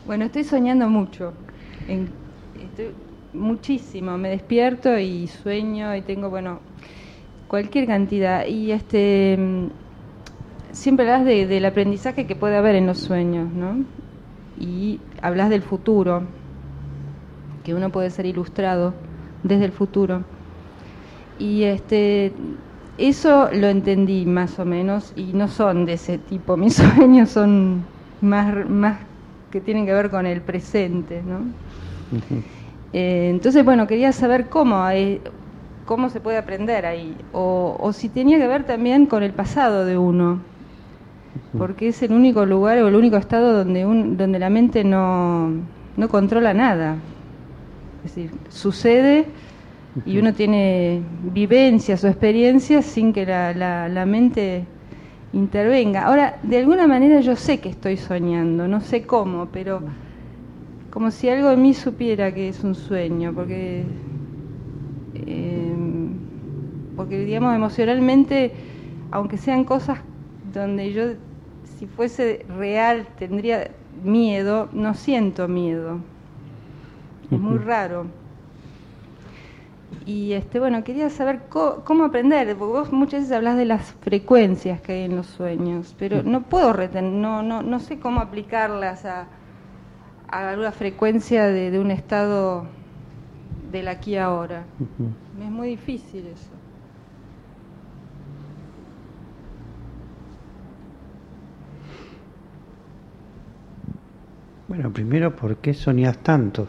Bueno, estoy soñando mucho, estoy muchísimo, me despierto y sueño y tengo, bueno, cualquier cantidad. Y siempre hablas del aprendizaje que puede haber en los sueños, ¿no? Y hablas del futuro, que uno puede ser ilustrado desde el futuro. Y eso lo entendí más o menos y no son de ese tipo. Mis sueños son más que tienen que ver con el presente, ¿no? Entonces, bueno, quería saber cómo se puede aprender ahí, o si tenía que ver también con el pasado de uno, porque es el único lugar o el único estado donde la mente no controla nada. Es decir, sucede y uno tiene vivencias o experiencias sin que la mente intervenga. Ahora, de alguna manera yo sé que estoy soñando, no sé cómo, pero como si algo en mí supiera que es un sueño, porque digamos emocionalmente, aunque sean cosas donde yo, si fuese real, tendría miedo, no siento miedo. Es muy raro. Y bueno, quería saber cómo aprender, porque vos muchas veces hablas de las frecuencias que hay en los sueños, pero no puedo retener, no sé cómo aplicarlas a alguna frecuencia de un estado del aquí y ahora. Es muy difícil eso. Bueno, primero, ¿por qué soñás tanto?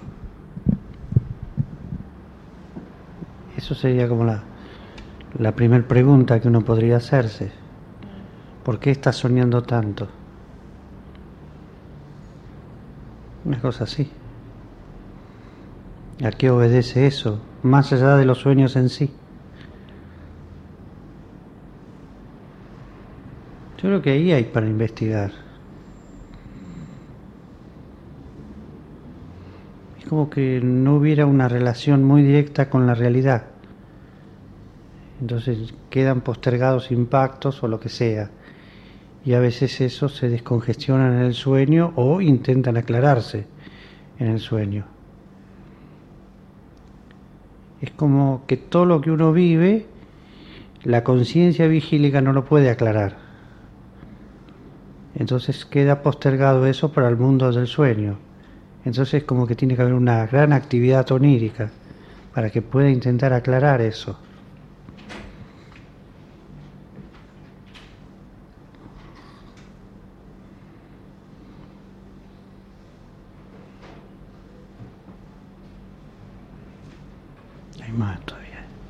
Eso sería como la primera pregunta que uno podría hacerse. ¿Por qué estás soñando tanto? Una cosa así. ¿A qué obedece eso? Más allá de los sueños en sí. Yo creo que ahí hay para investigar. Es como que no hubiera una relación muy directa con la realidad. Entonces quedan postergados impactos o lo que sea. Y a veces eso se descongestiona en el sueño o intentan aclararse en el sueño. Es como que todo lo que uno vive, la conciencia vigílica no lo puede aclarar. Entonces queda postergado eso para el mundo del sueño. Entonces como que tiene que haber una gran actividad onírica para que pueda intentar aclarar eso. Hay más todavía.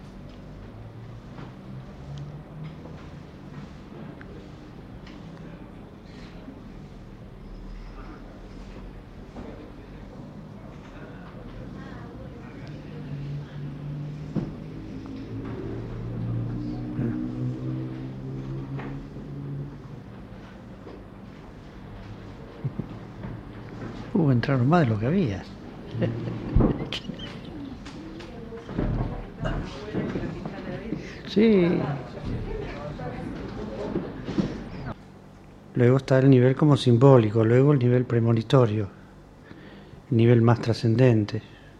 Entraron más de lo que había. Sí. Luego está el nivel como simbólico, luego el nivel premonitorio, el nivel más trascendente.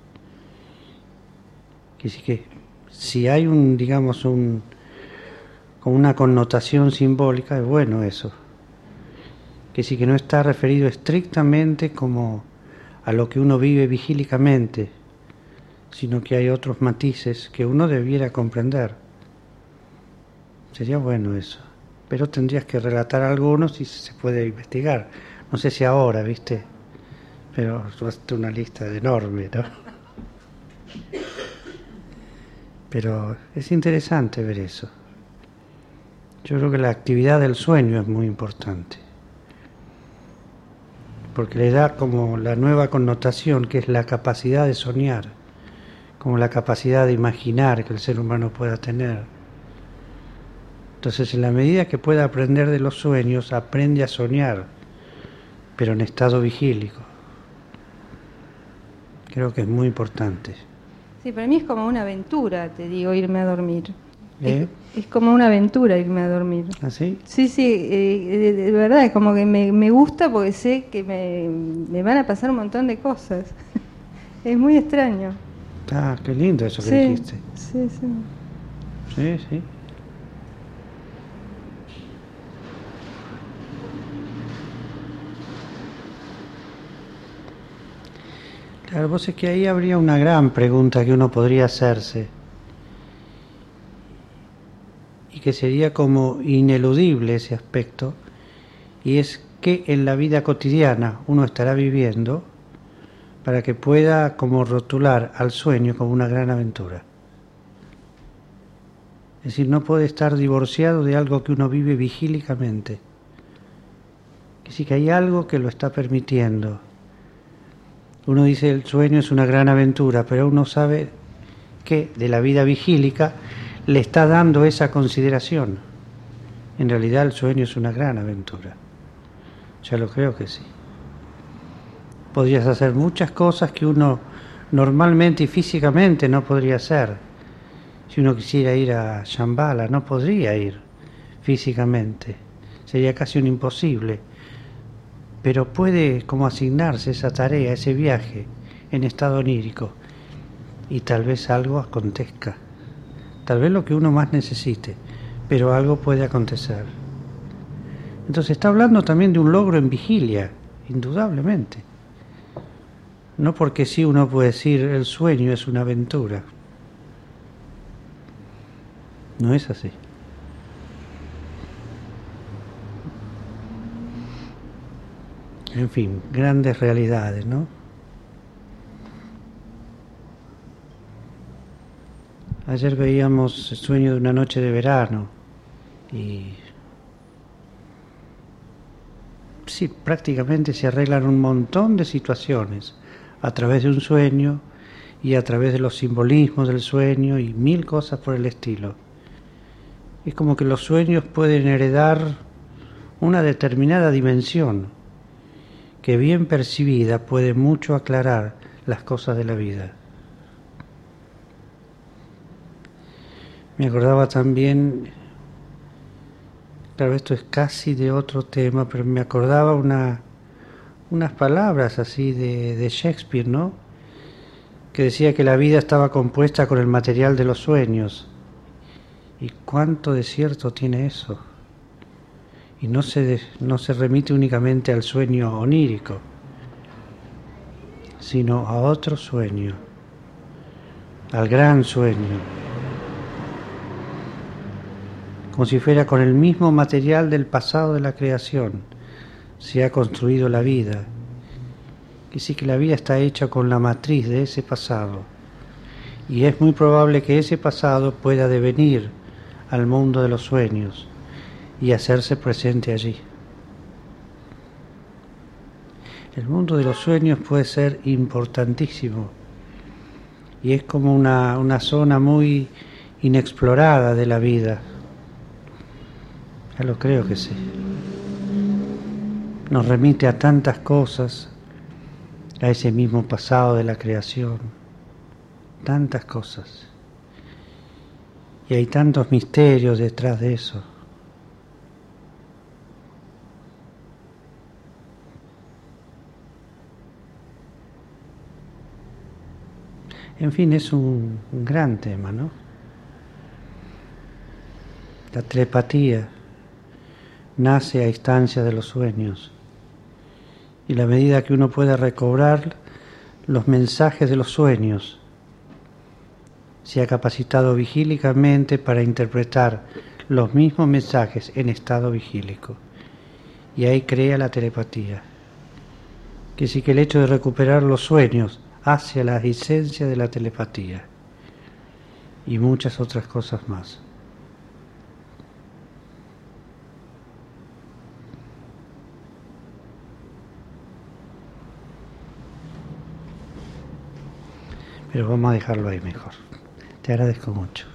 Que sí que si hay con una connotación simbólica, es bueno eso. Que sí que no está referido estrictamente como a lo que uno vive vigílicamente, sino que hay otros matices que uno debiera comprender. Sería bueno eso. Pero tendrías que relatar algunos y se puede investigar. No sé si ahora, ¿viste? Pero es una lista enorme, ¿no? Pero es interesante ver eso. Yo creo que la actividad del sueño es muy importante. Porque le da como la nueva connotación que es la capacidad de soñar, como la capacidad de imaginar que el ser humano pueda tener. Entonces, en la medida que pueda aprender de los sueños, aprende a soñar, pero en estado vigílico. Creo que es muy importante. Sí, para mí es como una aventura, te digo, irme a dormir. Es como una aventura irme a dormir. ¿Ah, sí? Sí, de verdad, es como que me gusta porque sé que me van a pasar un montón de cosas. Es muy extraño. Ah, qué lindo eso que Sí, dijiste. sí, sí. Sí, sí. Claro, vos es que ahí habría una gran pregunta que uno podría hacerse y que sería como ineludible ese aspecto, y es que en la vida cotidiana uno estará viviendo para que pueda como rotular al sueño como una gran aventura. Es decir, no puede estar divorciado de algo que uno vive vigílicamente. Que sí que hay algo que lo está permitiendo. Uno dice el sueño es una gran aventura, pero uno sabe que de la vida vigílica le está dando esa consideración. En realidad el sueño es una gran aventura. Ya lo creo que sí. Podrías hacer muchas cosas que uno normalmente y físicamente no podría hacer. Si uno quisiera ir a Shambhala, no podría ir físicamente. Sería casi un imposible. Pero puede como asignarse esa tarea, ese viaje en estado onírico, y tal vez algo acontezca, tal vez lo que uno más necesite, pero algo puede acontecer. Entonces está hablando también de un logro en vigilia, indudablemente. No porque sí uno puede decir el sueño es una aventura. No es así. En fin, grandes realidades, ¿no? Ayer veíamos el sueño de una noche de verano y sí, prácticamente se arreglan un montón de situaciones a través de un sueño y a través de los simbolismos del sueño y mil cosas por el estilo. Es como que los sueños pueden heredar una determinada dimensión que bien percibida puede mucho aclarar las cosas de la vida. Me acordaba también, claro, esto es casi de otro tema, pero me acordaba unas palabras así de Shakespeare, ¿no? Que decía que la vida estaba compuesta con el material de los sueños. ¿Y cuánto de cierto tiene eso? Y no se remite únicamente al sueño onírico, sino a otro sueño, al gran sueño, como si fuera con el mismo material del pasado de la creación se ha construido la vida, que sí que la vida está hecha con la matriz de ese pasado, y es muy probable que ese pasado pueda devenir al mundo de los sueños y hacerse presente allí. El mundo de los sueños puede ser importantísimo y es como una zona muy inexplorada de la vida. Ya lo creo que sí. Nos remite a tantas cosas, a ese mismo pasado de la creación, tantas cosas. Y hay tantos misterios detrás de eso. En fin, es un gran tema, ¿no? La telepatía nace a instancia de los sueños. Y la medida que uno pueda recobrar los mensajes de los sueños, se ha capacitado vigílicamente para interpretar los mismos mensajes en estado vigílico. Y ahí crea la telepatía. Que sí que el hecho de recuperar los sueños hacia la esencia de la telepatía y muchas otras cosas más. Pero vamos a dejarlo ahí mejor. Te agradezco mucho.